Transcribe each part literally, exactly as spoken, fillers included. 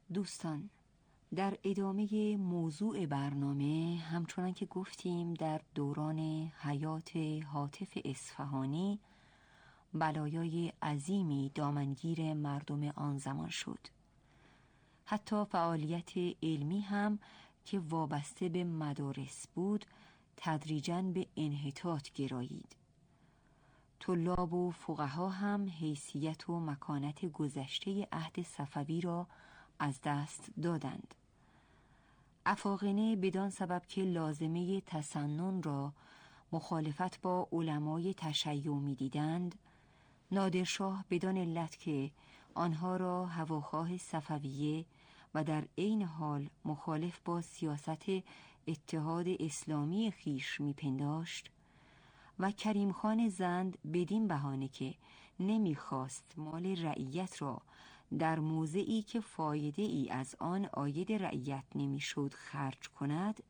دوستان، در ادامه موضوع برنامه، همچنان که گفتیم در دوران حیات هاتف اصفهانی بلایای عظیمی دامنگیر مردم آن زمان شد. حتی فعالیت علمی هم که وابسته به مدارس بود تدریجاً به انحطاط گرایید. طلاب و فقها هم حیثیت و مکانت گذشته عهد صفوی را از دست دادند. افاقنه بدان سبب که لازمه تسنن را مخالفت با علمای تشیع می دیدند، نادرشاه بدان علت که آنها را هواخواه صفویه و در عین حال مخالف با سیاست اتحاد اسلامی خویش می پنداشت و کریم خان زند بدین بهانه که نمیخواست مال رعیت را در موضعی که فایده ای از آن عاید رعیت نمیشد خرج کند،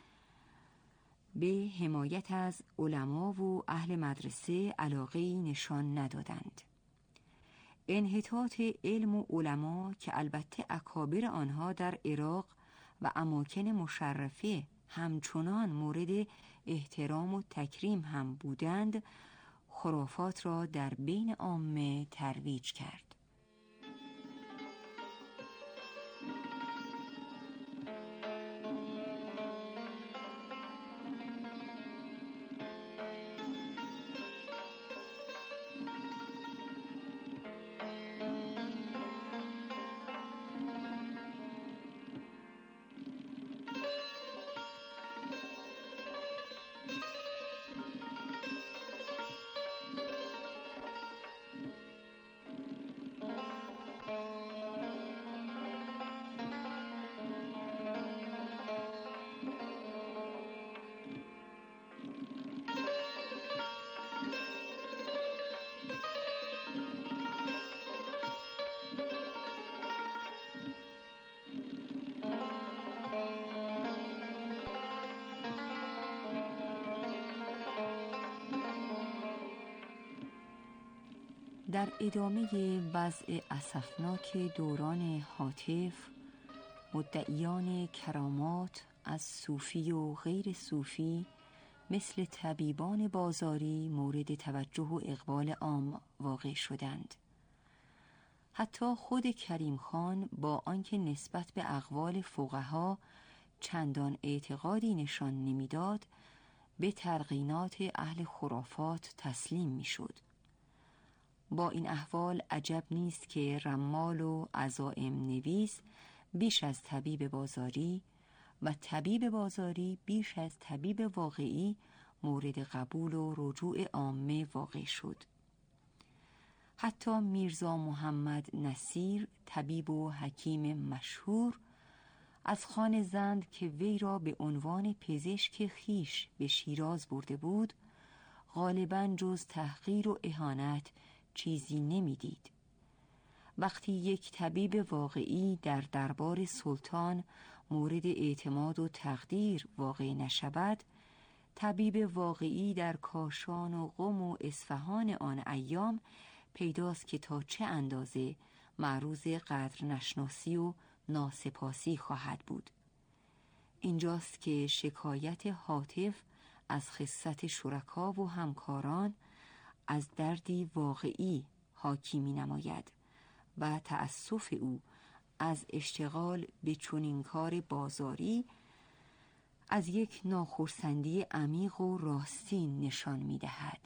به حمایت از علما و اهل مدرسه علاقه‌ای نشان ندادند. انحطاط علم و علما که البته اکابر آنها در عراق و اماکن مشرفه همچنان مورد احترام و تکریم هم بودند، خرافات را در بین عامه ترویج کرد. در ادامه وضع اسفناک دوران هاتف، مدعیان کرامات از صوفی و غیر صوفی مثل طبیبان بازاری مورد توجه و اقبال عام واقع شدند. حتی خود کریم خان با آنکه نسبت به اقوال فقها چندان اعتقادی نشان نمیداد، به تلقینات اهل خرافات تسلیم میشد. با این احوال عجب نیست که رمال و عزائم نویس بیش از طبیب بازاری و طبیب بازاری بیش از طبیب واقعی مورد قبول و رجوع عامه واقع شد. حتی میرزا محمد نصیر، طبیب و حکیم مشهور، از خان زند که وی را به عنوان پزشک خویش به شیراز برده بود، غالباً جز تحقیر و اهانت چیزی نمیدید. وقتی یک طبیب واقعی در دربار سلطان مورد اعتماد و تقدیر واقع نشود، طبیب واقعی در کاشان و قم و اصفهان آن ایام پیداست که تا چه اندازه معروض قدر نشناسی و ناسپاسی خواهد بود. اینجاست که شکایت هاتف از خست شرکا و همکاران از دردی واقعی حاکی می نماید و تأسف او از اشتغال به چنین کار بازاری از یک ناخرسندی عمیق و راستین نشان می دهد.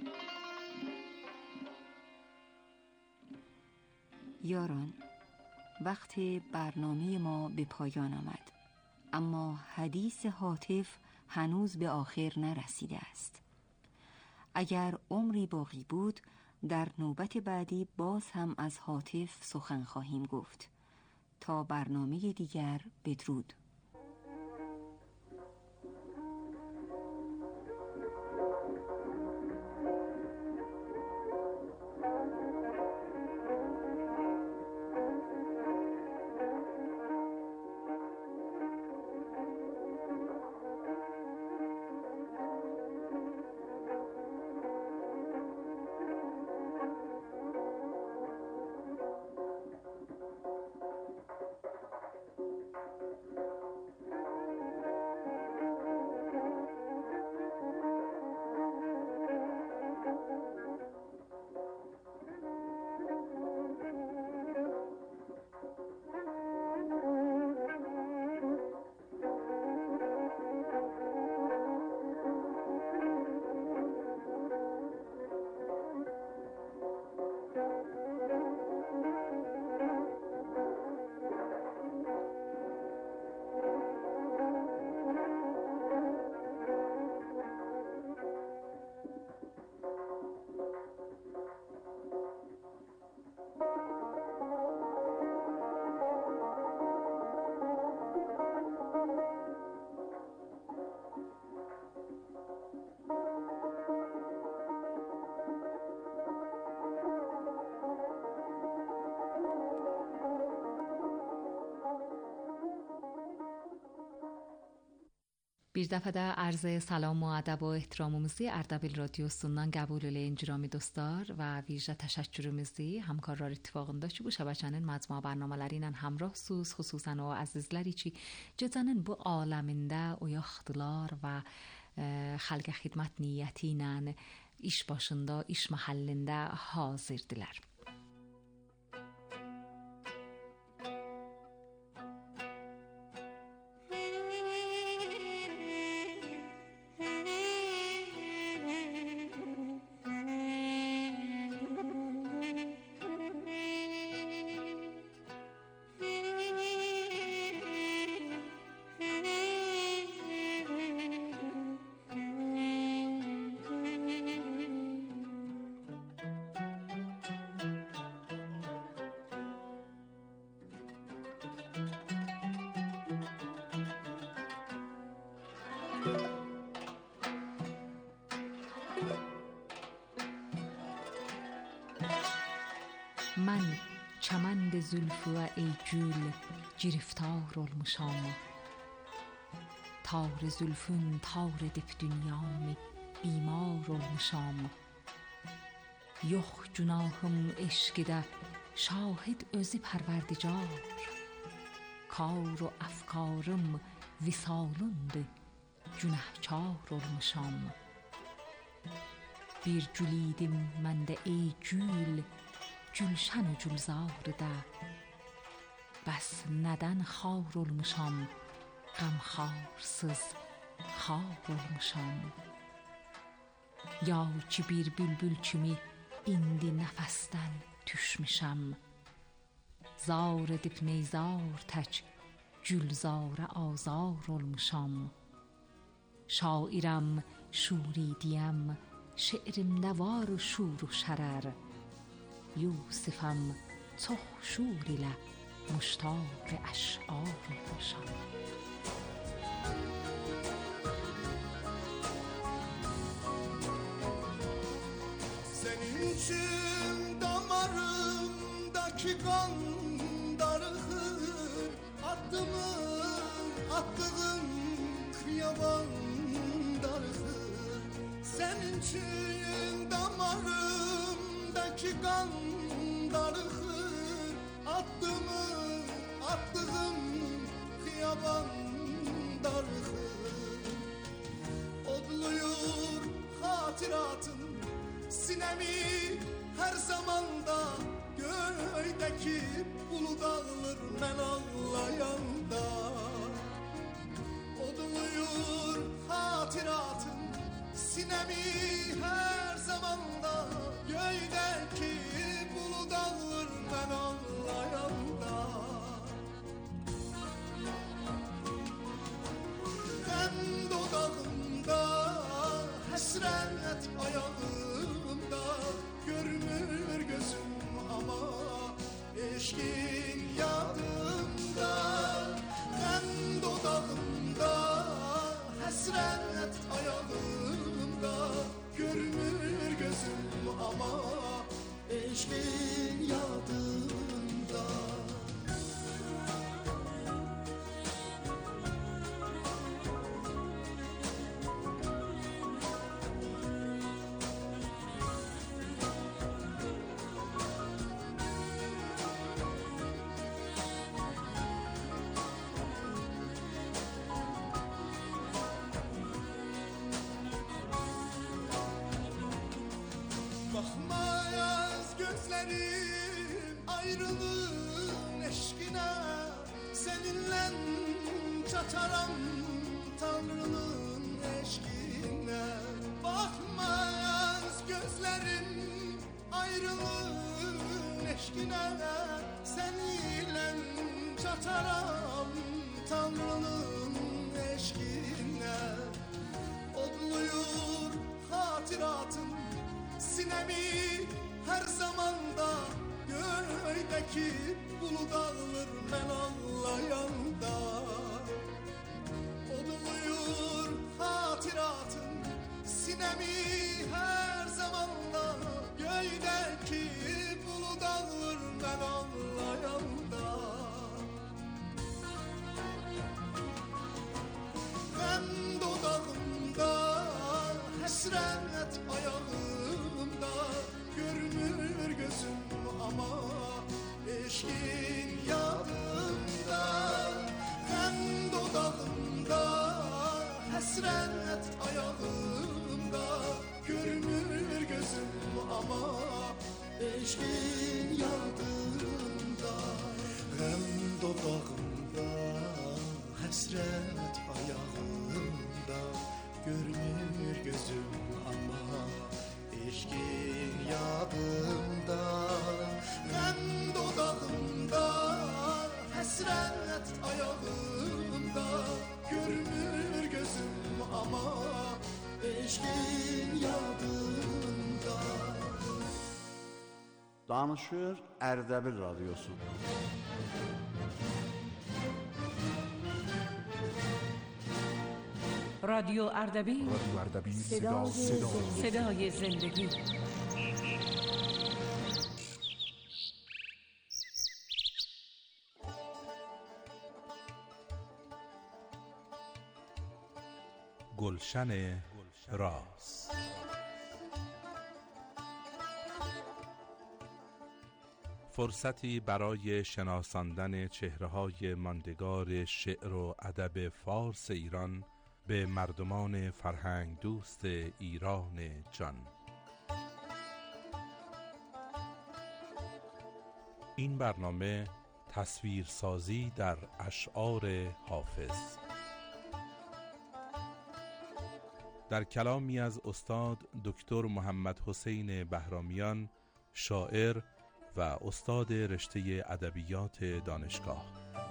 یاران، وقت برنامه ما به پایان آمد، اما حدیث هاتف هنوز به آخر نرسیده است. اگر عمری باقی بود، در نوبت بعدی باز هم از هاتف سخن خواهیم گفت. تا برنامه دیگر، بدرود. Bir dəfədə arz salam و ədəb و احترامımızı Ərdəbil Radiosundan qəbul eləyin girami dostlar və vicdə təşəkkürümüzü həmkarlar ittifaqında ki, bu şəbəkənin məcmua bərnamələri ilə həmrahsınız, xüsusən o əzizləri ki, gecənin bu aləmində oyaqdılar və xalqa xidmət niyyəti ilə iş başında, iş məhəllində hazırdilər. من کمند زلف و ای گل گرفتار olmuşam. تار زلفün تار dip dünyamı بیمار olmuşam. Yox günahım eşqidə şahid özü pərverdigar. Kar و əfkarım visalındır, günahkar olmuşam. Bir gül idim məndə ey gül, gülşən و gülzarda. Bəs nədən xar olmuşam, qəmxarsız xar olmuşam. Ya ki bir bülbül kimi indi nəfəsdən düşmüşəm. Zar edib neyzar tək gülzara azar olmuşam. Şairəm, şuridiyəm, şeirimdə var şur و şərər. Yusifəm, çox şur ilə muştaq əş'ar olmuşam. Senin için damarımdaki kan darıхır. Attımı attığım kıyaban darıхır. Senin için damarımdaki kan darıхır. Attımı attığım kıyaban darıхır. Odluyur hatıratın sinemi her zamanda. Göydeki bulut ağlar mən ağlayanda. Odluyur hatıratın sinemi her zamanda. Göydeki bulut ağlar mən ağlayanda. Hasret ayağımda, görmür gözüm ama eşkin yadımda. Hem dudağımda, hasret ayağımda, görmür gözüm ama eşkin yadımda. Bakmayaz gözlerim ayrılığın eşkine, seninle çataram Tanrı'nın eşkine. Bakmayaz gözlerim ayrılığın eşkine, seninle çataram Tanrı'nın eşkine. Odluyur hatıratın sinemi her zamanda, göğdeki bulut ağlar ben anlayanda. Odluyur hatıratın sinemi her zamanda, göğdeki bulut ağlar ben anlayanda. Hem dudağımda, hasret ayağımda, görmür gözüm ama eşkin yadımda. Hem dudağımda, hasret ayağımda, görmür gözüm ama eşkin yadımda. Hem dudağımda, hasret ayağımda, görmür gözüm ama eşkin yadımda. Hem dudağımda, hasret ayağımda, görmür gözüm ama eşkin yadımda. Danışır Ərdəbil Radyosu. رادیو اردبیل، رادیو اردبیل صدا صدا صدای زندگی. گلشن راز. فرصتی برای شناساندن چهره‌های ماندگار شعر و ادب فارس ایران به مردمان فرهنگ دوست ایران جان. این برنامه تصویرسازی در اشعار حافظ، در کلامی از استاد دکتر محمد حسین بهرامیان، شاعر و استاد رشته ادبیات دانشگاه.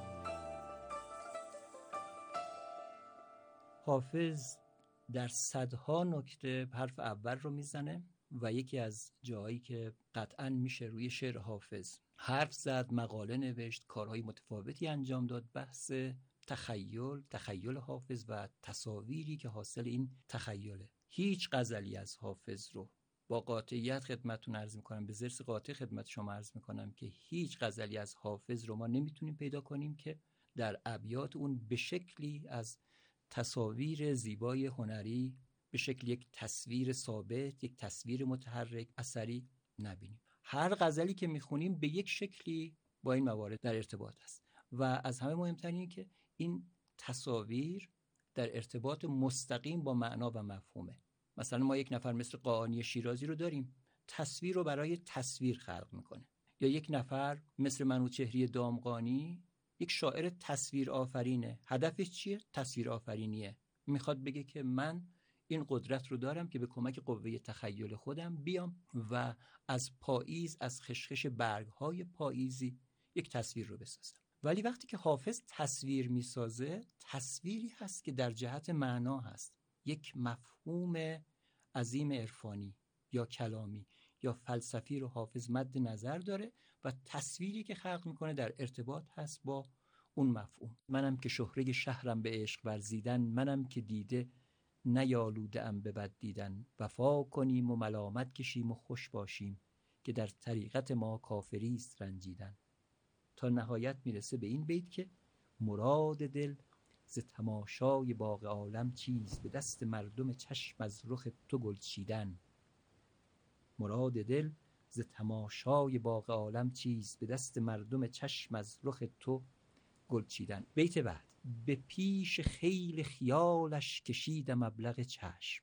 حافظ در صدها نکته حرف اول رو میزنه و یکی از جاهایی که قطعاً میشه روی شعر حافظ حرف زد، مقاله نوشت، کارهای متفاوتی انجام داد، بحث تخیل، تخیل حافظ و تصاویری که حاصل این تخیله. هیچ غزلی از حافظ رو با قاطعیت خدمتتون عرض میکنم، به ضرس قاطع خدمت شما عرض میکنم که هیچ غزلی از حافظ رو ما نمیتونیم پیدا کنیم که در ابیات اون به شکلی از تصاویر زیبای هنری، به شکل یک تصویر ثابت، یک تصویر متحرک اثری نبینیم. هر غزلی که میخونیم به یک شکلی با این موارد در ارتباط است و از همه مهمتر اینه که این تصاویر در ارتباط مستقیم با معنا و مفهومه. مثلا ما یک نفر مثل قاآنی شیرازی رو داریم، تصویر رو برای تصویر خلق میکنه، یا یک نفر مثل منوچهری دامغانی، یک شاعر تصویر آفرینه. هدفش چیه؟ تصویر آفرینیه. میخواد بگه که من این قدرت رو دارم که به کمک قوه تخیل خودم بیام و از پاییز، از خشخش برگ‌های پاییزی یک تصویر رو بسازم. ولی وقتی که حافظ تصویر میسازه، تصویری هست که در جهت معنا هست، یک مفهوم عظیم عرفانی یا کلامی یا فلسفی رو حافظ مد نظر داره و تصویری که خلق میکنه در ارتباط هست با اون مفهوم. منم که شهره شهرم به عشق ورزیدن، منم که دیده نیالوده ام به بد دیدن. وفا کنیم و ملامت کشیم و خوش باشیم، که در طریقت ما کافری است رنجیدن. تا نهایت میرسه به این بیت که مراد دل ز تماشای باغ عالم چیست، به دست مردم چشم از رخ تو گل چیدن. مراد دل ز تماشای باغ عالم چیست، به دست مردم چشم از رخ تو گل چیدن. بیت بعد: به پیش خیل خیالش کشیدم ابلق چشم،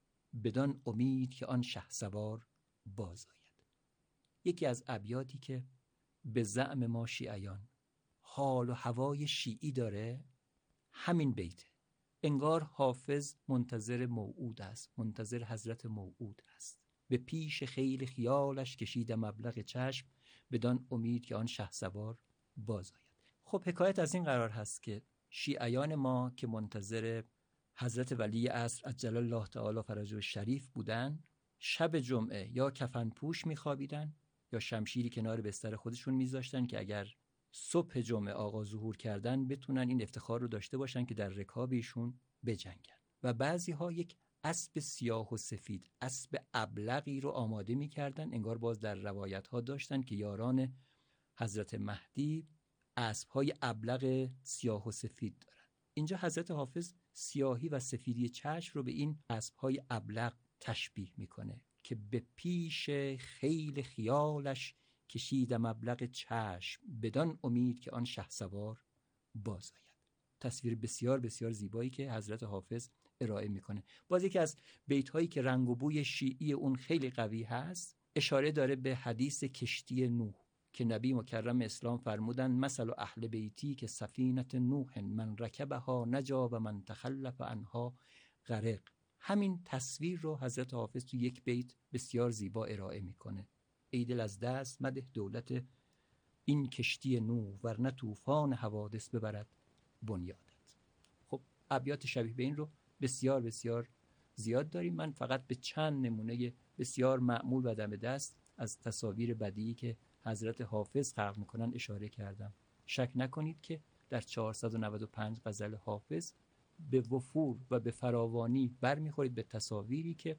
بدان امید که آن شهسوار باز آید. یکی از ابیاتی که به زعم ما شیعیان حال و هوای شیعی داره همین بیته. انگار حافظ منتظر موعود است، منتظر حضرت موعود است. به پیش خیل خیالش کشیدم ابلق چشم، بدان امید که آن شهسوار باز آید. خب حکایت از این قرار هست که شیعیان ما که منتظر حضرت ولی عصر عجل الله تعالی فرجه الشریف بودن، شب جمعه یا کفن پوش میخوابیدن یا شمشیری کنار بستر خودشون میذاشتن که اگر صبح جمعه آقا ظهور کردن بتونن این افتخار رو داشته باشن که در رکاب ایشون بجنگن. و بعضی ها یک اسب سیاه و سفید، اسب ابلقی رو آماده میکردن. انگار باز در روایت ها داشتن که یاران حضرت مهدی اسب‌های ابلق سیاه و سفید دارن. اینجا حضرت حافظ سیاهی و سفیدی چشم رو به این اسب‌های ابلق تشبیه میکنه که به پیش خیل خیالش کشیدم ابلق چشم، بدان امید که آن شهسوار باز آید. تصویر بسیار بسیار زیبایی که حضرت حافظ ارائه میکنه. باز یکی از بیت‌هایی که رنگ و بوی شیعی اون خیلی قوی هست، اشاره داره به حدیث کشتی نوح که نبی مکرم اسلام فرمودن مثل اهل بیتی که سفینت نوح، من رکبها نجا و من تخلف عنها غرق. همین تصویر رو حضرت حافظ تو یک بیت بسیار زیبا ارائه میکنه. ای دل از دست مده دولت این کشتی نوح، ورنه طوفان حوادث ببرد بنیادت. خب ابیات شبیه به این رو بسیار بسیار زیاد داریم. من فقط به چند نمونه بسیار معمول و دم دست از تصاویر بدیعی که حضرت حافظ خلق میکنن اشاره کردم. شک نکنید که در چهارصد و نود و پنج غزل حافظ به وفور و به فراوانی برمیخورید به تصاویری که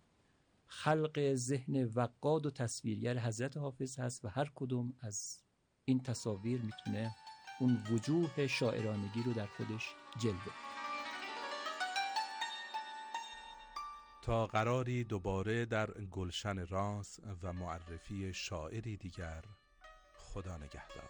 خلق ذهن وقاد و تصویرگر حضرت حافظ هست و هر کدوم از این تصاویر میتونه اون وجوه شاعرانگی رو در خودش جلوه. تا قراری دوباره در گلشن راز و معرفی شاعری دیگر، خدا نگهدار.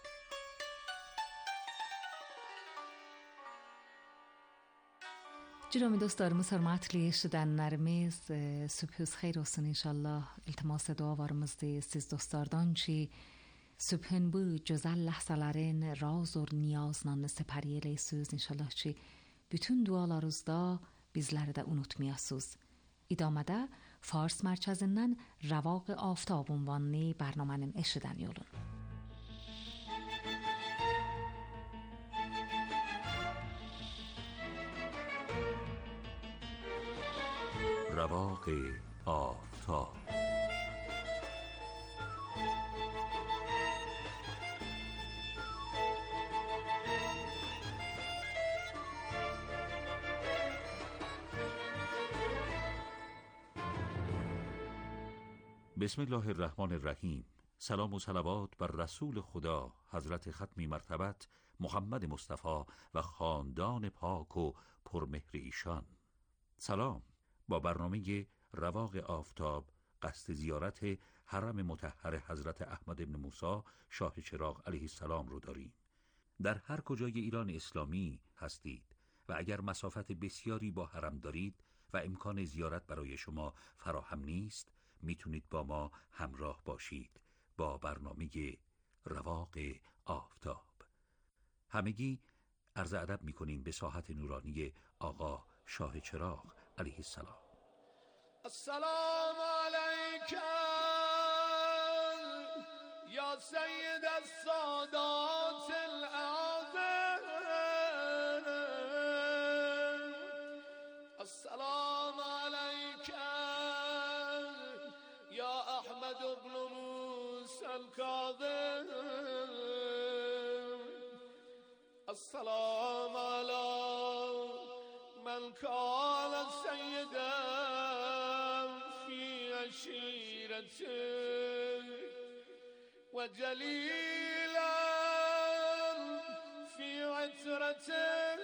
جناب dostlarımız, hörmətli eşidənlərimiz, sübhünüz xeyir olsun inşallah. İltimas dualarımızdır siz dostlardan ki sübhün bu gözəl ləhzələrin raz və niyazla səpəri eləyəsiniz inşallah ki bütün dualarınızda bizləri də unutmayasınız. İdamədə Fars mərkəzindən Rəvaq Aftab ünvanlı bərnamənin eşidən yolun. رواق آفتاب. بسم الله الرحمن الرحیم. سلام و صلوات بر رسول خدا حضرت ختمی مرتبت محمد مصطفی و خاندان پاک و پرمهر ایشان. سلام. با برنامه رواق آفتاب قصد زیارت حرم مطهر حضرت احمد ابن موسی شاه چراغ علیه السلام رو داریم. در هر کجای ایران اسلامی هستید و اگر مسافت بسیاری با حرم دارید و امکان زیارت برای شما فراهم نیست، میتونید با ما همراه باشید با برنامه رواق آفتاب. همگی عرض ادب میکنیم به ساحت نورانی آقا شاه چراغ علیه السلام. السلام علیک یا سید السادات الاعظم، السلام علیک الكاظم السلام على من كان سيدا في عشيرته وجليلا في عترته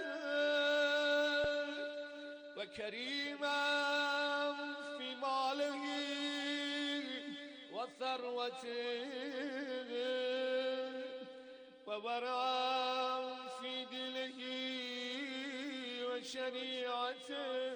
وكريما في ماله وثروته وورعا في دله وشريعته.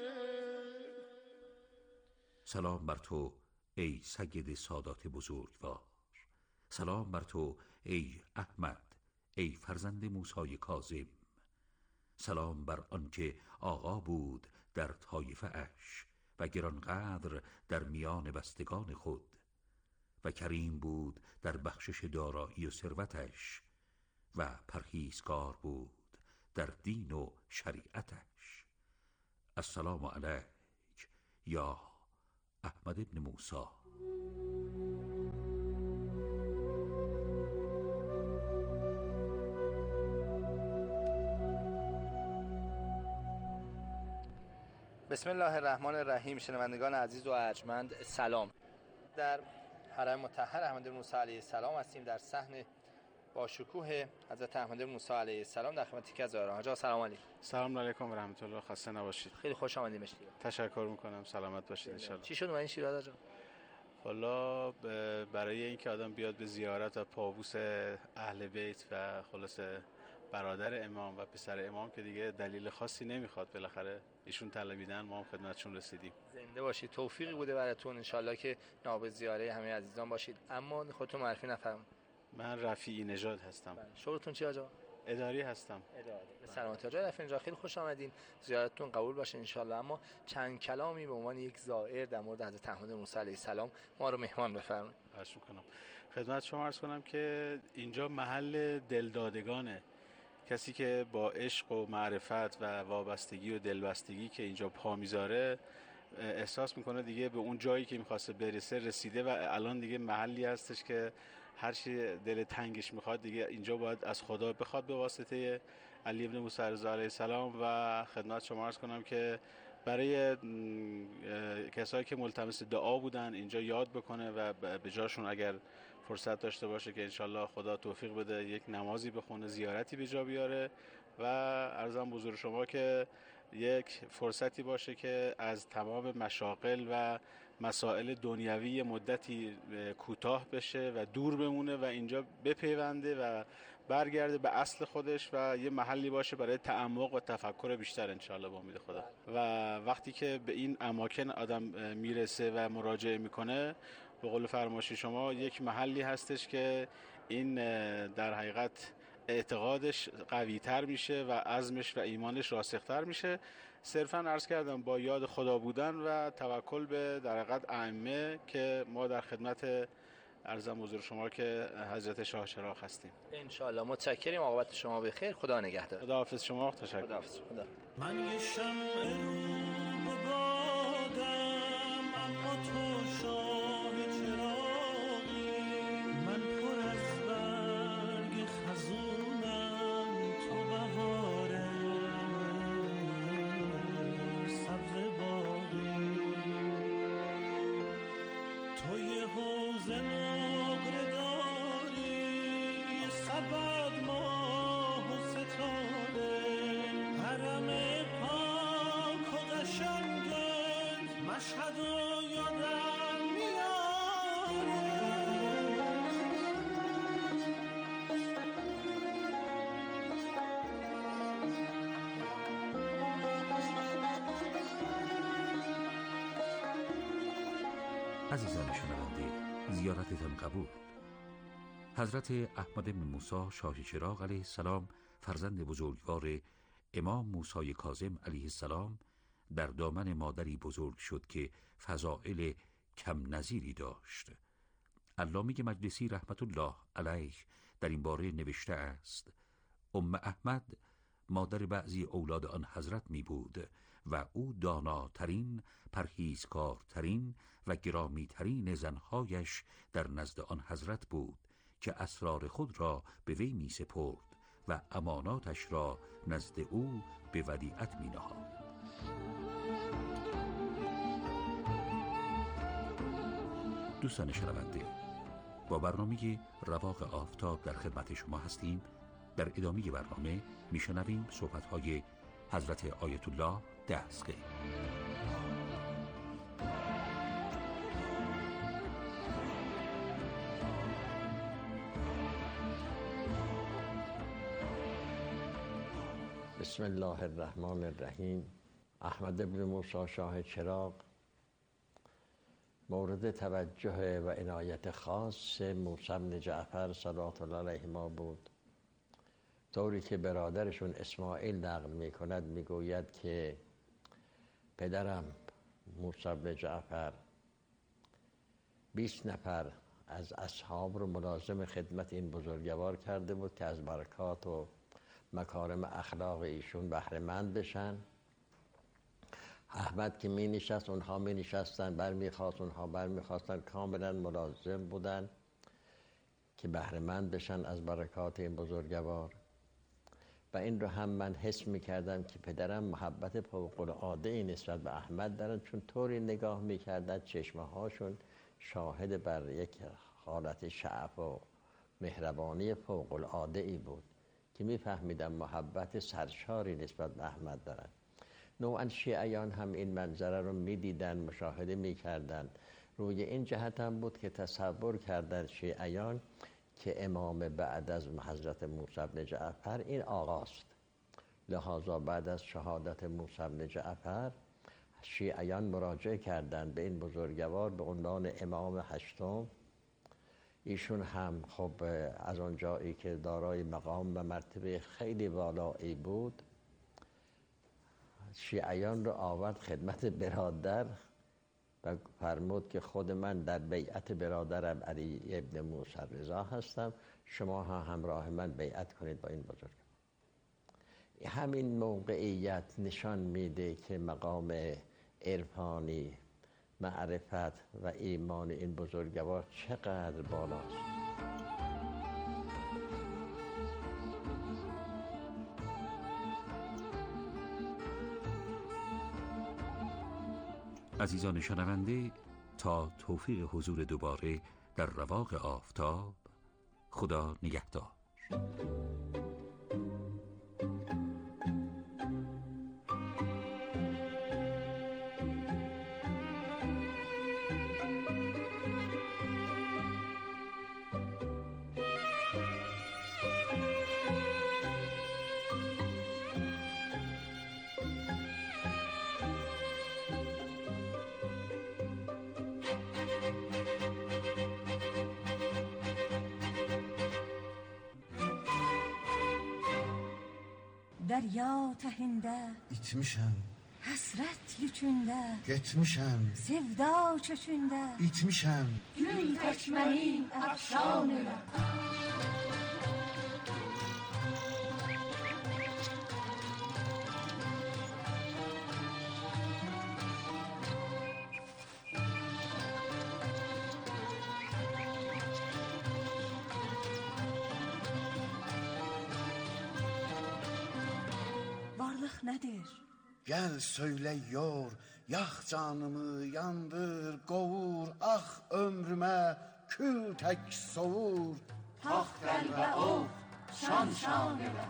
سلام بر تو ای سید سادات بزرگوار، سلام بر تو ای احمد، ای فرزند موسی کاظم، سلام بر آنکه آقا بود در طایفه اش و گرانقدر در میان بستگان خود و کریم بود در بخشش دارایی و ثروتش و پرهیزکار بود در دین و شریعتش. السلام علیک یا احمد ابن موسی. بسم الله الرحمن الرحیم. شنوندگان عزیز و ارجمند سلام. در حرم مطهر احمد بن موسی علیه السلام هستیم، در صحن با شکوه حضرت احمد بن موسی علیه السلام در خدمت یکی از زائران. حاجی سلام علیکم. سلام علیکم و رحمت الله. خسته نباشید. خیلی خوش آمدید مشتی. تشکر میکنم. سلامت باشید ان شاء الله. چی شد اومدین شیراز آقا؟ والا برای اینکه آدم بیاد به زیارت و پابوس اهل بیت و خلاصه برادر امام و پسر امام که دیگه دلیل خاصی نمیخواد، بالاخره ایشون طلبیدن، ما هم خدمتشون رسیدیم. زنده باشید. توفیقی بوده براتون ان شاءالله که نائب زیاره همه عزیزان باشید. اما خودتون معرفی نفرمایید. من رفیعی نژاد هستم. شغلتون چی آقا؟ اداری هستم. اداری. به سلامتی آقا. رفیق اینجا خیلی خوش آمدین. زیارتتون قبول باشه ان شاءالله. اما چند کلامی به عنوان یک زائر در مورد حضرت احمد موسی علیه السلام ما رو مهمان بفرمایید. خواهش می‌کنم. خدمت شما عرض کنم که اینجا محل دلدادگانه. کسی که با عشق و معرفت و وابستگی و دلبستگی که اینجا پا میذاره احساس میکنه دیگه به اون جایی که میخواسته برسه رسیده و الان دیگه محلی هستش که هر چی دل تنگش میخواد دیگه اینجا باید از خدا بخواد به واسطه علی ابن موسی رضا علیه السلام. و خدمت شما عرض کنم که برای کسایی که ملتمس دعا بودن اینجا یاد بکنه و به جاشون اگر فرصت داشته باشه که انشالله خدا توفیق بده یک نمازی بخونه، زیارتی به جا بیاره و عرضم بزرگ شما که یک فرصتی باشه که از تمام مشاغل و مسائل دنیوی مدتی کوتاه بشه و دور بمونه و اینجا بپیونده و برگرده به اصل خودش و یه محلی باشه برای تعمق و تفکر بیشتر انشالله با امید خدا. و وقتی که به این اماکن آدم میرسه و مراجعه میکنه، به قول فرمایش شما یک محلی هستش که این در حقیقت اعتقادش قوی تر میشه و عزمش و ایمانش راسختر میشه. صرفا عرض کردم با یاد خدا بودن و توکل به در حقیقت ائمه که ما در خدمت عرضم حضور شما که حضرت شاه چراغ هستیم. ان شاء الله. متشکریم. عاقبت شما بخیر. خدا نگهدار. خداحافظ شما. تشکر. خداحافظ. خدا. من یه شمع رو بادم اما تو شاه چراغی، من پر از برگ خزونم تو بهاره سبز باغی، تو یه حوضه نقره داری سبد ماه و ستاره، حرم پاک و قشنگت مشهد و یادم میاره. عزیزان شنونده، زیارتتان قبول. حضرت احمد بن موسی شاه چراغ علیه السلام، فرزند بزرگوار امام موسی کاظم علیه السلام، در دامن مادری بزرگ شد که فضائل کم نظیری داشت. علامه مجلسی رحمت الله علیه در این باره نوشته است: ام احمد مادر بعضی اولاد آن حضرت می بود و او داناترین، پرهیزکارترین و گرامیترین زنهایش در نزد آن حضرت بود که اسرار خود را به وی می سپرد و اماناتش را نزد او به ودیعت می نهاد. دوستان شنونده، با برنامه رواق آفتاب در خدمت شما هستیم. در ادامه برنامه میشنویم صحبت‌های حضرت آیت الله دستگیر. بسم الله الرحمن الرحیم. احمد ابن موسی شاه چراغ مورد توجه و عنایت خاص موسی بن جعفر صلوات الله علیهما بود، طوری که برادرشون اسماعیل نقل می کند، می گوید که پدرم موسی بن جعفر بیست نفر از اصحاب رو ملازم خدمت این بزرگوار کرده بود که از برکات و مکارم اخلاق ایشون بهره مند بشن. احمد که می نشست اونها می نشستن، بر می خواست اونها بر می خواستن، کاملا ملازم بودن که بهره مند بشن از برکات این بزرگوار. و این رو هم من حس می کردم که پدرم محبت فوق العاده نسبت به احمد دارن، چون طوری نگاه می کردن چشمه هاشون شاهد بر یک حالت شعف و مهربانی فوق العاده ای بود که می فهمیدم محبت سرشاری نسبت به احمد دارن. نوعا شیعیان هم این منظره رو می دیدن، مشاهده می کردن. روی این جهت هم بود که تصور کردن شیعیان که امام بعد از حضرت موسی بن جعفر این آقاست. لذا بعد از شهادت موسی بن جعفر شیعیان مراجعه کردند به این بزرگوار به عنوان امام هشتم. ایشون هم خب از اون جایی که دارای مقام و مرتبه خیلی والایی بود، شیعیان رو آورد خدمت برادر و فرمود که خود من در بیعت برادرم علی ابن موسی رضا هستم، شما ها همراه من بیعت کنید با این بزرگ. همین موقعیت نشان میده که مقام عرفانی، معرفت و ایمان این بزرگوار چقدر بالاست. عزیزان شنونده، تا توفیق حضور دوباره در رواق آفتاب، خدا نگهدار. Derya tahinde İtmişem. Hasret yüçünde Getmişem. Sevda çöçünde İtmişem. Gül tekmeni afşan ile nedir? Gel söyle yor, yak canımı, yandır, kovur, ah ömrüme, kül tek soğur. Taxt elbe of, şan şan ile.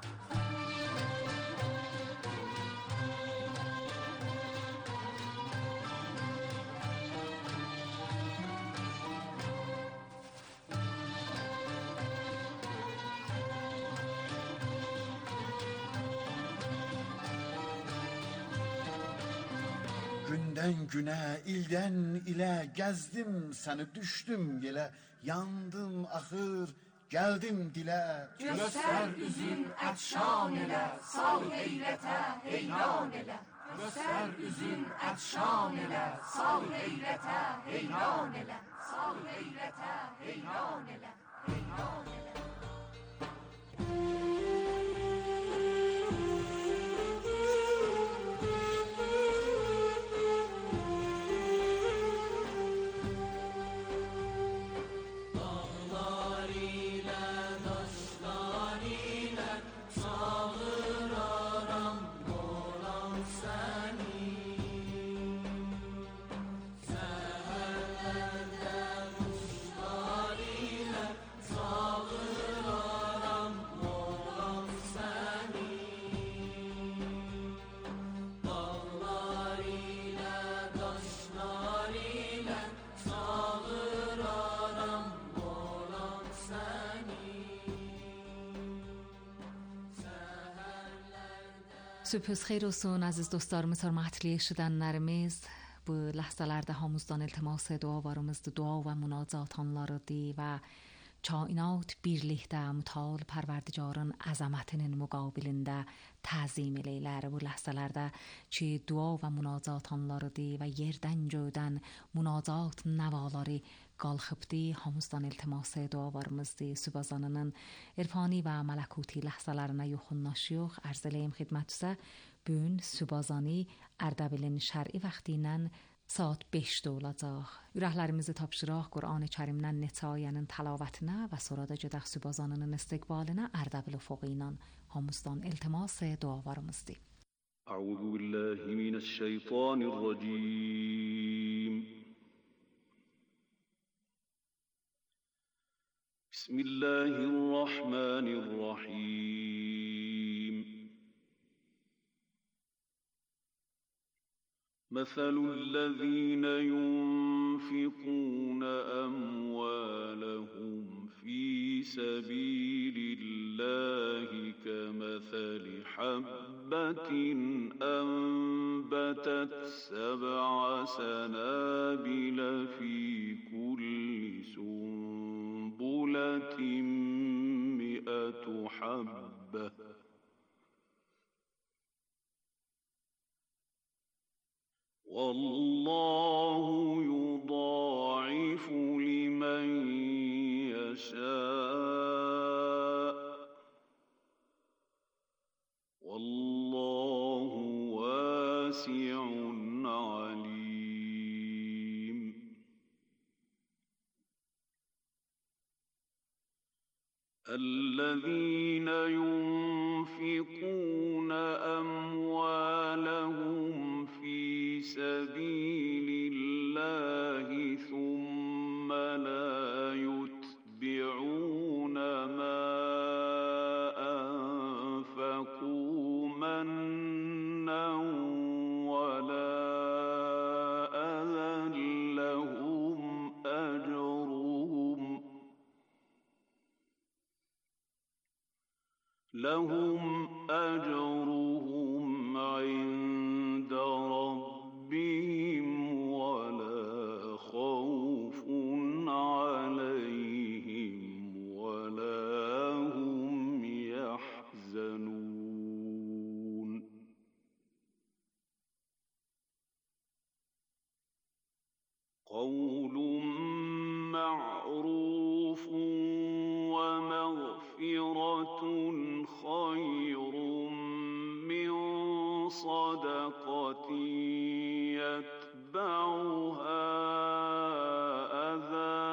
Günden güne, ilden ile gezdim seni, düştüm yele, yandım ahır, geldim dile. Göster üzün atşan ile, sal heyrete heyran ile. Göster üzün atşan ile, sal heyrete heyran ile. Sal heyrete heyran ile. Heyran ile. Süpüz xeyir olsun aziz dostlarımız, hörmətli eşidənlərimiz. Bu ləhzələrdə hamımızdan iltimas dualarımızdır, dua və münacat anlarıdır və kainat birlikdə mütəal Pərverdigarın əzəmətinin müqabilində təzim eləyirlər. Bu ləhzələrdə ki dua və münacat anlarıdır və yerdən göydən münacat nəvaları qalxıbdır. Hamımızdan iltimas dualarımızdır. Sübhazanının irfani və mələkuti ləhzələrinə yoxunlaşıq. Arz eləyim xidmətinizə bugün Sübhazani Ərdəbilin şər'i vaxtı ilə saat beşdə olacaq. Ürəklərimizi tapşıraq Qur'an-ı Kərimdən neçə ayənin təlavatına və sonra da gedək Sübhazanının istiqbalına Ərdəbil üfüqü ilə. Hamımızdan iltimas dualarımızdır. Əuzu billahi mineşşeytanirracim. Bismillahirrahmanirrahim. مثل الذين ينفقون أموالهم في سبيل الله كمثل حبة أنبتت سبع سنابل في كل سنبلة مئة حبة والله يضاعف لمن يشاء والله واسع عليم. الذين ينفقون أموالهم في سبيل الله ثم لا يتبعون ما أنفقوا منا ولا أذى لهم أجرهم لهم أجرهم عند ربهم ولا خوف عليهم ولا هم يحزنون. قول معروف ومغفرة خير من صدقة يتبعها أذى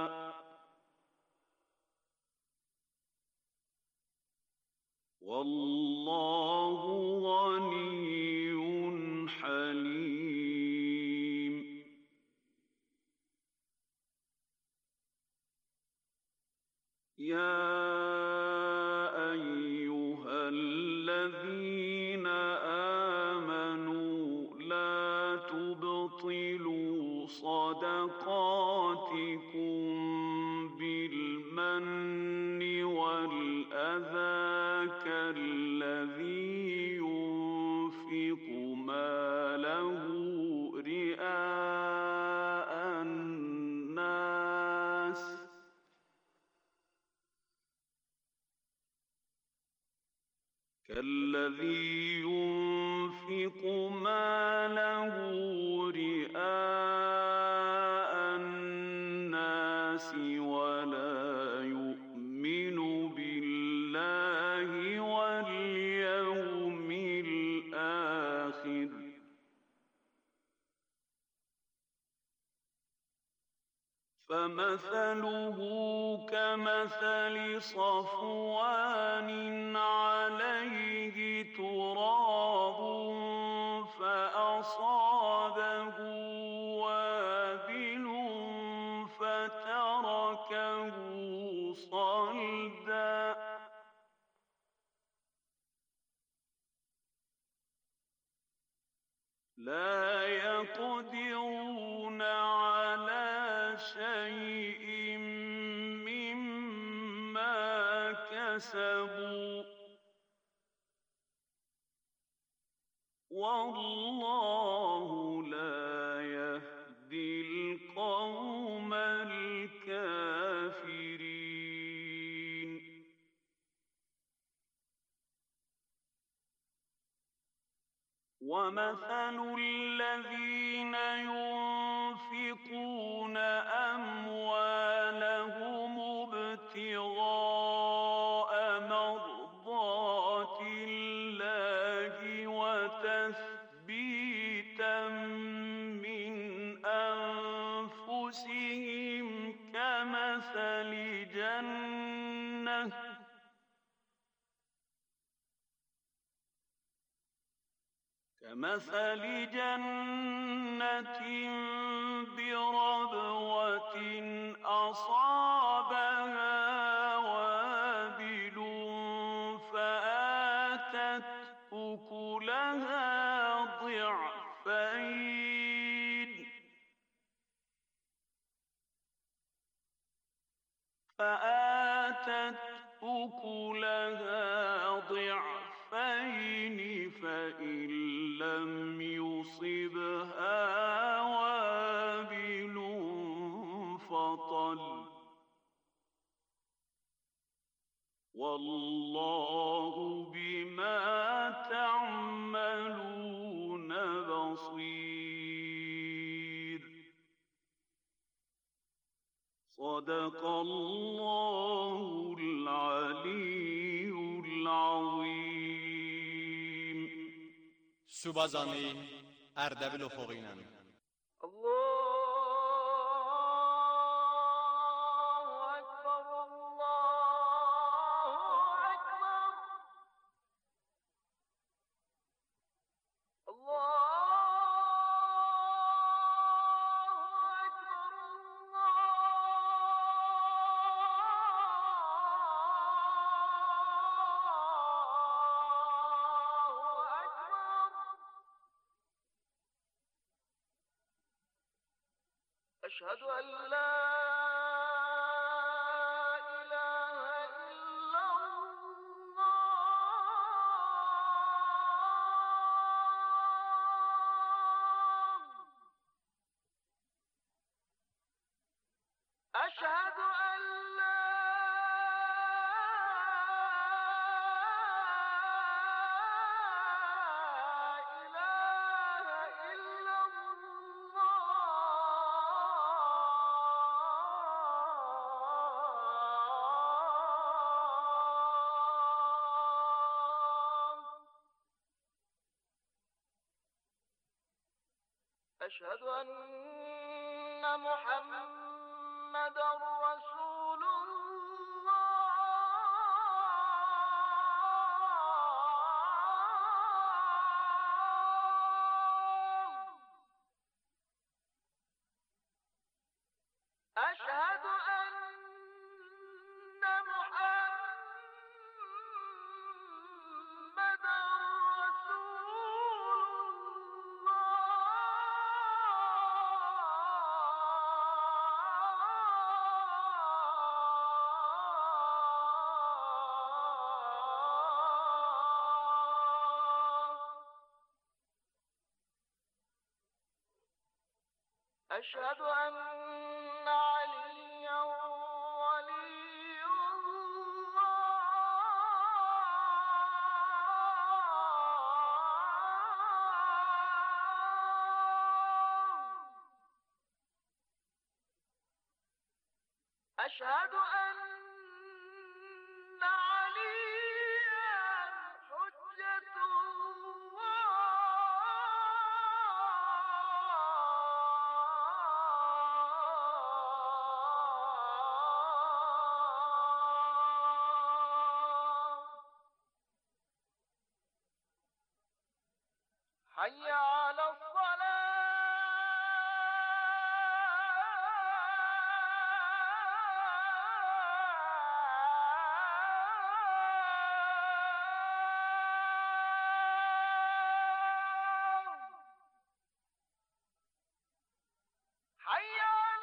والله غني حليم. يا أيها الذين آمنوا لا تبطلوا صدقاتكم بالمن والأذى كالذي ينفق ماله رئاء الناس كالذي ينفق ماله رئاء الناس ولا يؤمن بالله واليوم الآخر فمثله كمثل صفوان عليه تراب فأصابه وابل فتركه صلدا لا يقدرون على شيء مما كسبوا والله لا يهدي القوم الكافرين. ومثل الذين ينفقون أموالهم ابتغاء مرضات الله وتثبيتا من أنفسهم كمثل جنة كمثل جنة بربوة أصابها وابل فآتت أكلها ضعفين فآتت أكلها ضعفين فإن لم يصبها وابل فطل والله بما تعملون بصير. صدق الله العلي العظيم. Subazani Erdebil ufuginen. أشهد أن لا إله إلا الله. أشهد أن لا أشهد أن محمدًا رسول الله. أشهد أن محمدًا أشهد أن عليا ولي الله. أشهد أن عليا حجة حي على الصلاة. حي على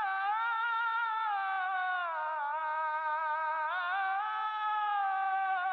الصلاة.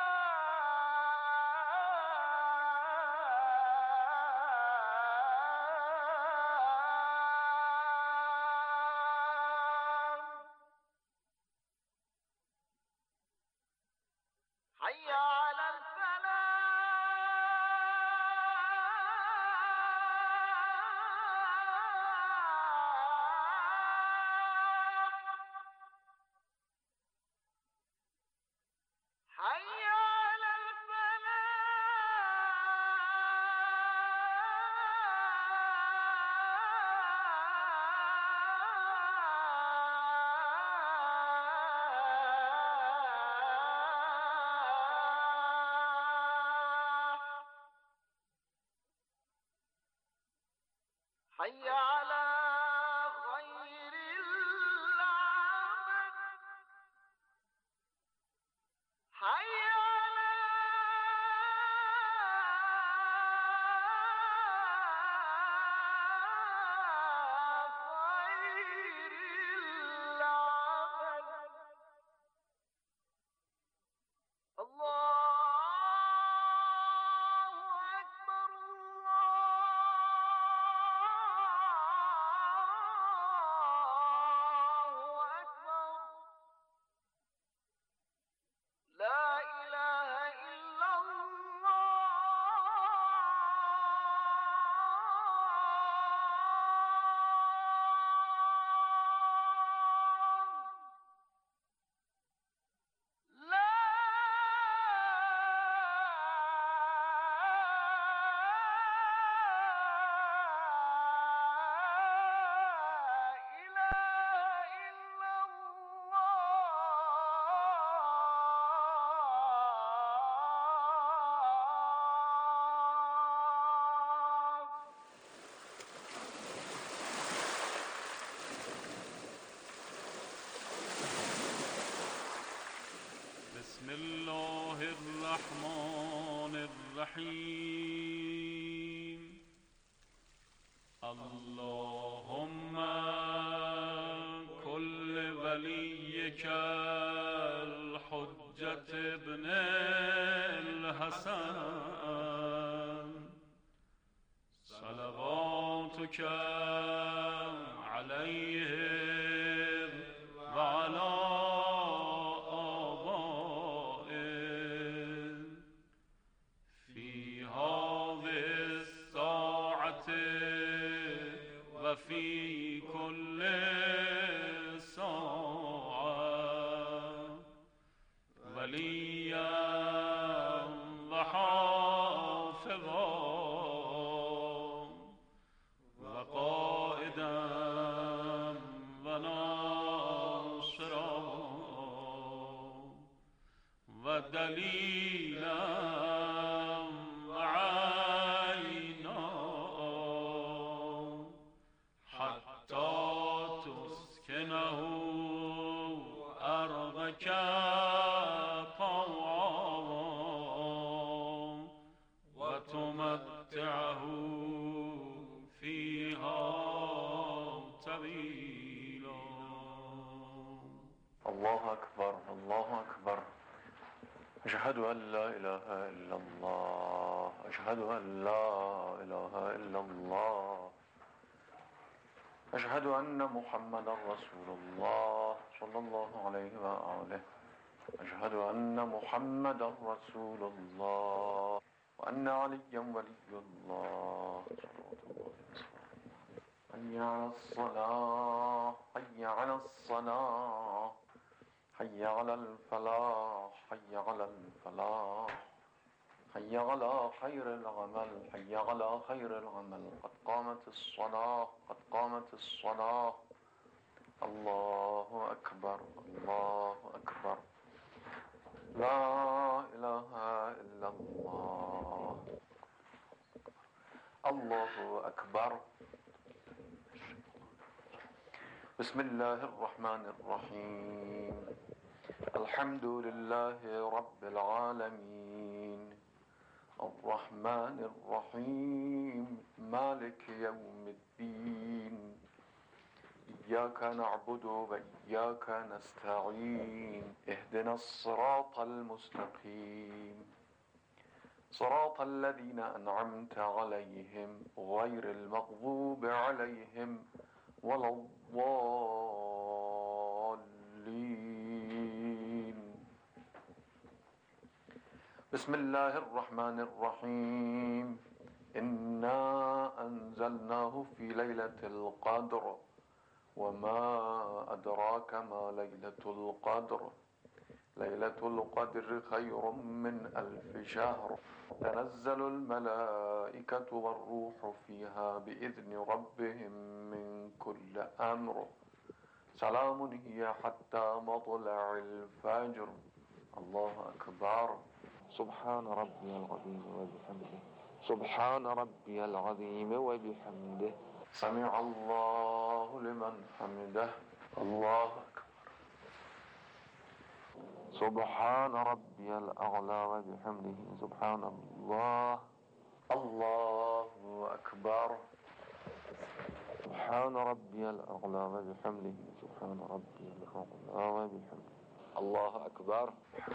حي على خير العمل حي على خير العمل الله بسم الله الرحمن الرحیم اللهم كل وليك الحجة ابن الحسن صلواتك عليه وعلى وفي كل ساعة وليا وحافظا وقائدا وناصرا ودليلا وتمتعه فيها طويلا. الله أكبر الله أكبر أشهد أن لا إله إلا الله أشهد أن لا إله إلا الله أشهد أن محمدا رسول الله صلى الله عليه وآله أشهد أن محمدا رسول الله وأن عليا ولي الله صلوات الله وسلامه حي على الصلاة حي على الصلاة حي على الفلاح حي على الفلاح حي على خير العمل حي على خير العمل قد قامت الصلاة قد قامت الصلاة الله أكبر الله أكبر لا إله إلا الله الله أكبر. بسم الله الرحمن الرحيم الحمد لله رب العالمين الرحمن الرحيم مالك يوم الدين إياك نعبد وإياك نستعين اهدنا الصراط المستقيم صراط الذين أنعمت عليهم غير المغضوب عليهم ولا الضالين. بسم الله الرحمن الرحيم إنا أنزلناه في ليلة القدر وما أدراك ما ليلة القدر ليلة القدر خير من ألف شهر تنزل الملائكة والروح فيها بإذن ربهم من كل أمر سلام هي حتى مطلع الفجر. الله أكبر. سبحان ربي العظيم وبحمده سبحان ربي العظيم وبحمده سمع الله لمن حمده. الله أكبر. سبحان ربي الأعلى وبحمده. سبحان الله. الله أكبر. سبحان ربي الأعلى وبحمده. سبحان ربي الأعلى وبحمده. الله أكبر.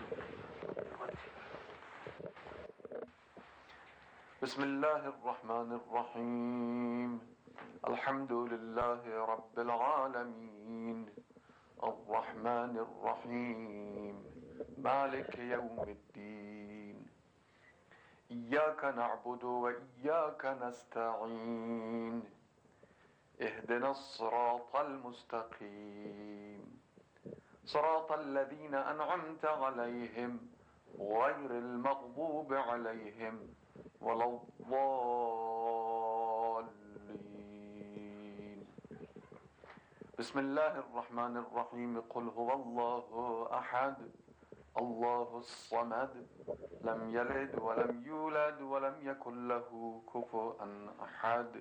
بسم الله الرحمن الرحيم. الحمد لله رب العالمين الرحمن الرحيم مالك يوم الدين إياك نعبد وإياك نستعين اهدنا الصراط المستقيم صراط الذين أنعمت عليهم غير المغضوب عليهم ولا الضالين. بسم الله الرحمن الرحيم. قل هو الله أحد الله الصمد لم يلد ولم يولد ولم يكن له كفوا أحد.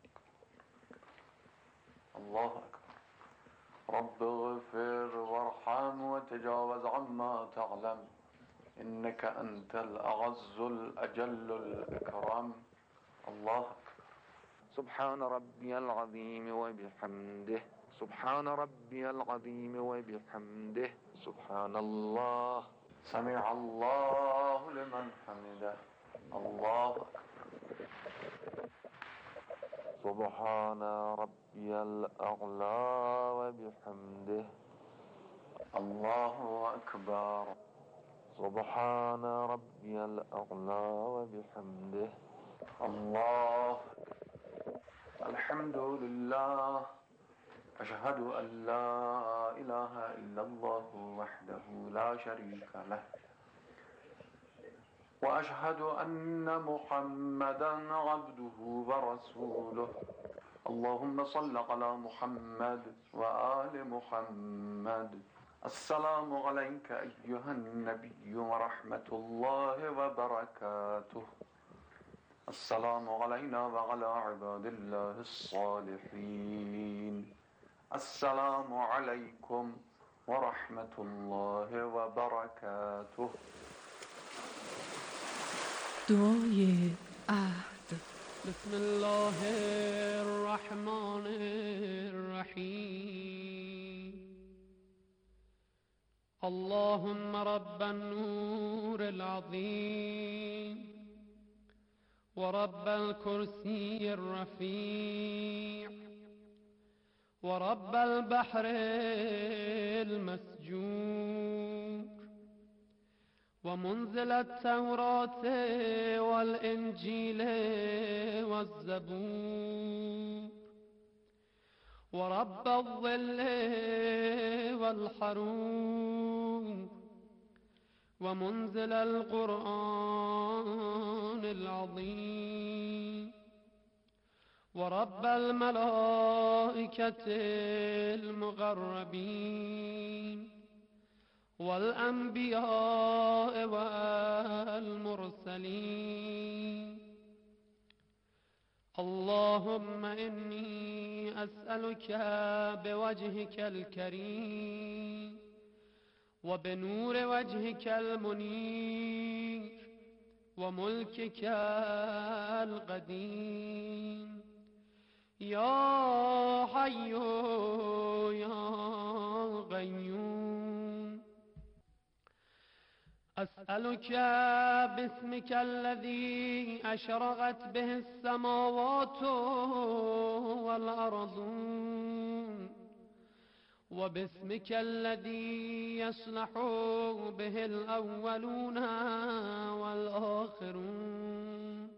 الله أكبر. رب اغفر وارحم وتجاوز عما تعلم إنك أنت الأعز الأجل الأكرم. الله أكبر. سبحان ربي العظيم وبحمده. سبحان ربي العظيم وبحمده. سبحان الله. سمع الله لمن حمده. الله أكبر. سبحان ربي الأعلى وبحمده. الله أكبر. سبحان ربي الأعلى وبحمده. الله. الحمد لله. أشهد أن لا إله إلا الله وحده لا شريك له وأشهد أن محمدا عبده ورسوله. اللهم صل على محمد وآل محمد. السلام عليك أيها النبي ورحمة الله وبركاته. السلام علينا وعلى عباد الله الصالحين. السلام عليكم ورحمة الله وبركاته. دعای عهد. بسم الله الرحمن الرحيم. اللهم رب النور العظيم ورب الكرسي الرفيع ورب البحر المسجور ومنزل التوراة والإنجيل والزبور ورب الظل والحرور ومنزل القرآن العظيم ورب الملائكة المقربين والأنبياء والمرسلين. اللهم إني أسألك بوجهك الكريم وبنور وجهك المنير وملكك القديم يا حي يا قيوم. أسألك باسمك الذي أشرقت به السماوات والأرضون وباسمك الذي يصلح به الأولون والآخرون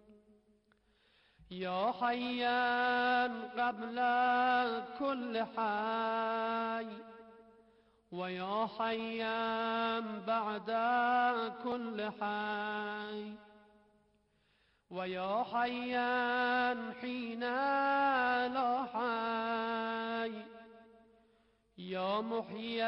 يا حيا قبل كل حي ويا حيا بعد كل حي ويا حيا حين لا حي يا محيي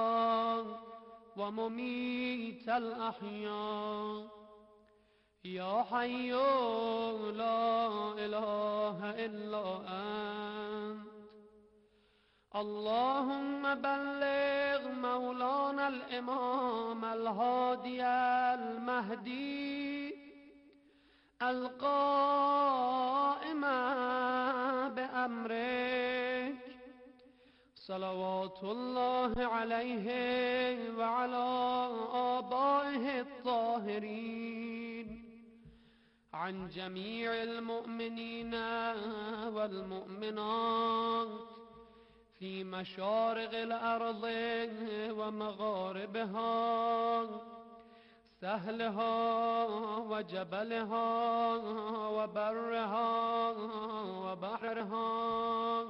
الموتى ومميت الأحياء يا یا حی لا اله الا انت اللهم بلغ مولانا الامام الهادي المهدي القائم بأمرك صلوات الله عليه وعلى آبائه الطاهرين عن جميع المؤمنين والمؤمنات في مشارق الأرض ومغاربها سهلها وجبلها وبرها وبحرها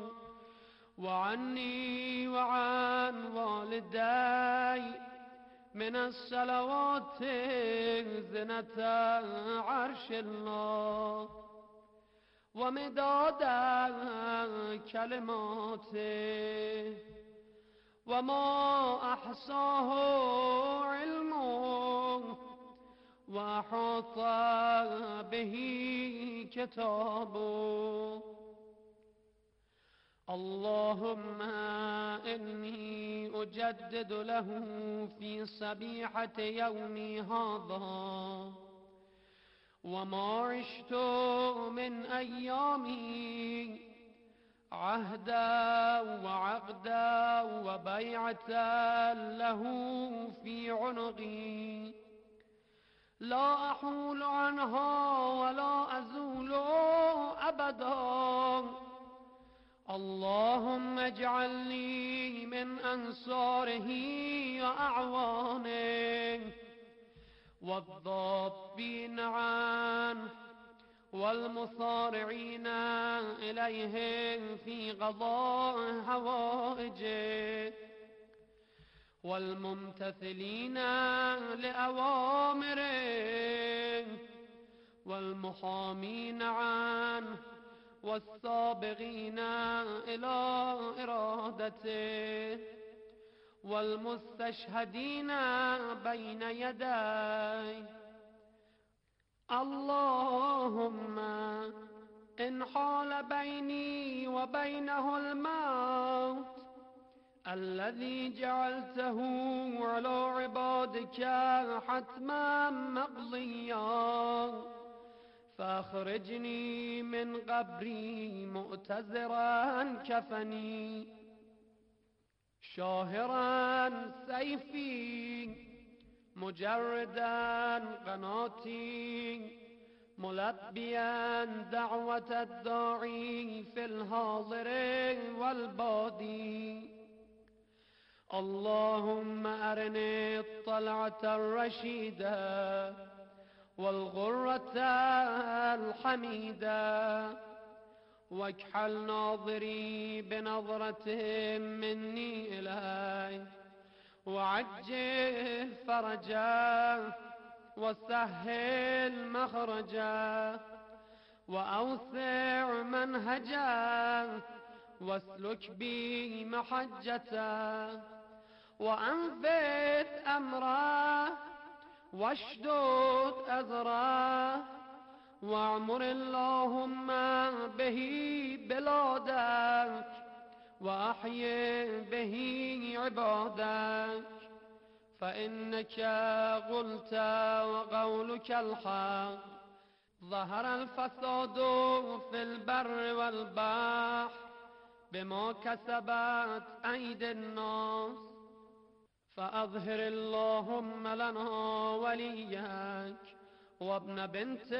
وعني وعن والدي من الصلوات زنة عرش الله ومداد كلماته وما أحصاه علمه وأحاط به كتابه اللهم إني أجدد له في صبيحة يومي هذا وما عشت من أيامي عهدا وعقدا وبيعة له في عنقي لا أحول عنها ولا أزول أبدا اللهم اجعلني من أنصاره وأعوانه والضابين عنه والمصارعين إليه في قضاء حوائجه والممتثلين لأوامره والمحامين عنه والسابقين إلى إرادته والمستشهدين بين يديه اللهم إن حال بيني وبينه الموت الذي جعلته على عبادك حتما مقضيا فاخرجني من قبري مؤتزرا كفني شاهرا سيفي مجردا قناتي ملبيا دعوة الداعي في الحاضر والبادي اللهم أرني الطلعة الرشيدة والغرة الحميدة واكحل ناظري بنظرة مني إليه وعجل فرجا وسهل مخرجا وأوسع منهجا واسلك بي محجتا وأنفذ أمره واشدد أزره واعمر اللهم به بلادك وأحيي به عبادك فإنك قلت وقولك الحق ظهر الفساد في البر والبحر بما كسبت أيدي الناس فأظهر اللهم لنا وليك وابن بنت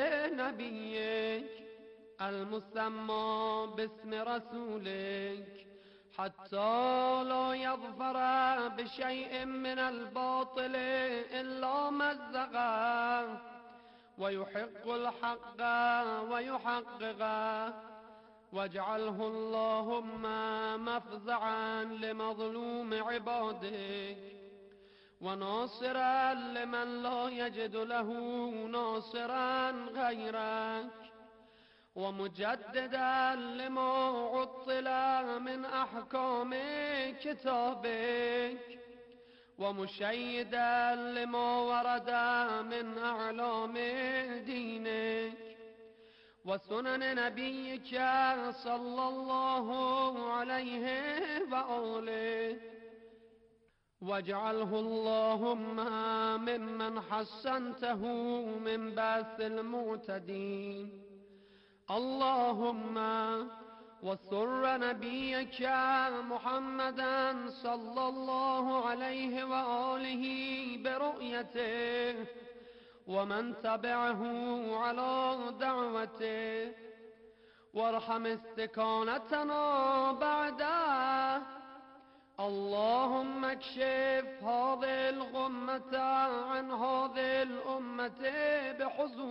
نبيك المسمى باسم رسولك حتى لا يظفر بشيء من الباطل إلا مزقه ويحق الحق ويحققه واجعله اللهم مفزعا لمظلوم عبادك وناصرا لمن لا يجد له ناصرا غيرك ومجددا لما عطل من أحكام كتابك ومشيدا لما ورد من أعلام دينك وسنن نبيك صلى الله عليه وآله واجعله اللهم ممن حسنته من بأس المعتدين اللهم وسر نبيك محمدا صلى الله عليه وآله برؤيته ومن تبعه على دعوته وارحم استكانتنا بعده اللهم اكشف هذه الغمة عن هذه الأمة بحضور